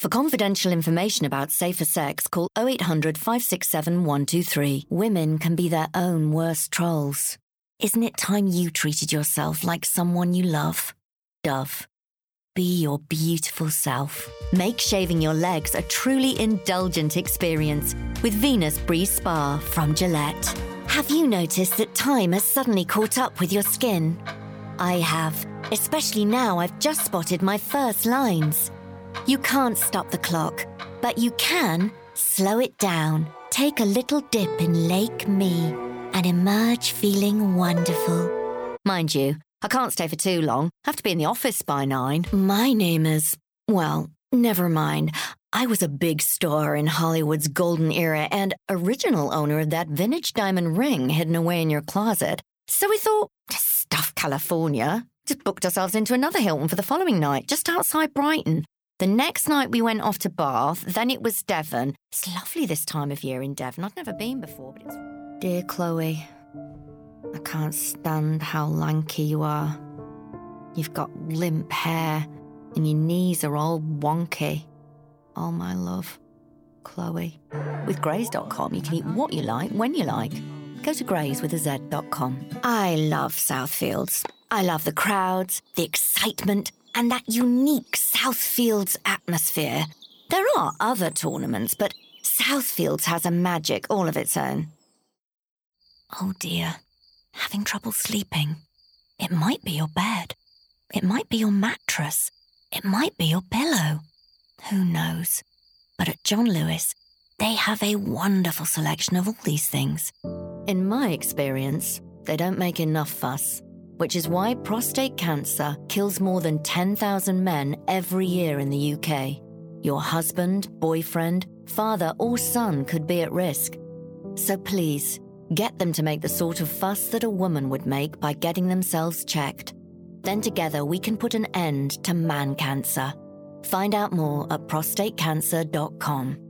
For confidential information about safer sex, call 0800 567 123. Women can be their own worst trolls. Isn't it time you treated yourself like someone you love? Dove. Be your beautiful self. Make shaving your legs a truly indulgent experience with Venus Breeze Spa from Gillette. Have you noticed that time has suddenly caught up with your skin? I have, especially now I've just spotted my first lines. You can't stop the clock, but you can slow it down. Take a little dip in Lake Me and emerge feeling wonderful. Mind you, I can't stay for too long. I have to be in the office by 9. My name is... well, never mind. I was a big star in Hollywood's golden era and original owner of that vintage diamond ring hidden away in your closet. So we thought, stuff California. Just booked ourselves into another Hilton for the following night, just outside Brighton. The next night we went off to Bath, then it was Devon. It's lovely this time of year in Devon. I've never been before, but it's... Dear Chloe, I can't stand how lanky you are. You've got limp hair and your knees are all wonky. Oh, my love, Chloe. With Graze.com, you can eat what you like, when you like. Go to grazewithaz.com. I love Southfields. I love the crowds, the excitement, and that unique Southfields atmosphere. There are other tournaments, but Southfields has a magic all of its own. Oh dear, having trouble sleeping. It might be your bed. It might be your mattress. It might be your pillow. Who knows? But at John Lewis, they have a wonderful selection of all these things. In my experience, they don't make enough fuss, which is why prostate cancer kills more than 10,000 men every year in the UK. Your husband, boyfriend, father, or son could be at risk. So please, get them to make the sort of fuss that a woman would make by getting themselves checked. Then together we can put an end to man cancer. Find out more at prostatecancer.com.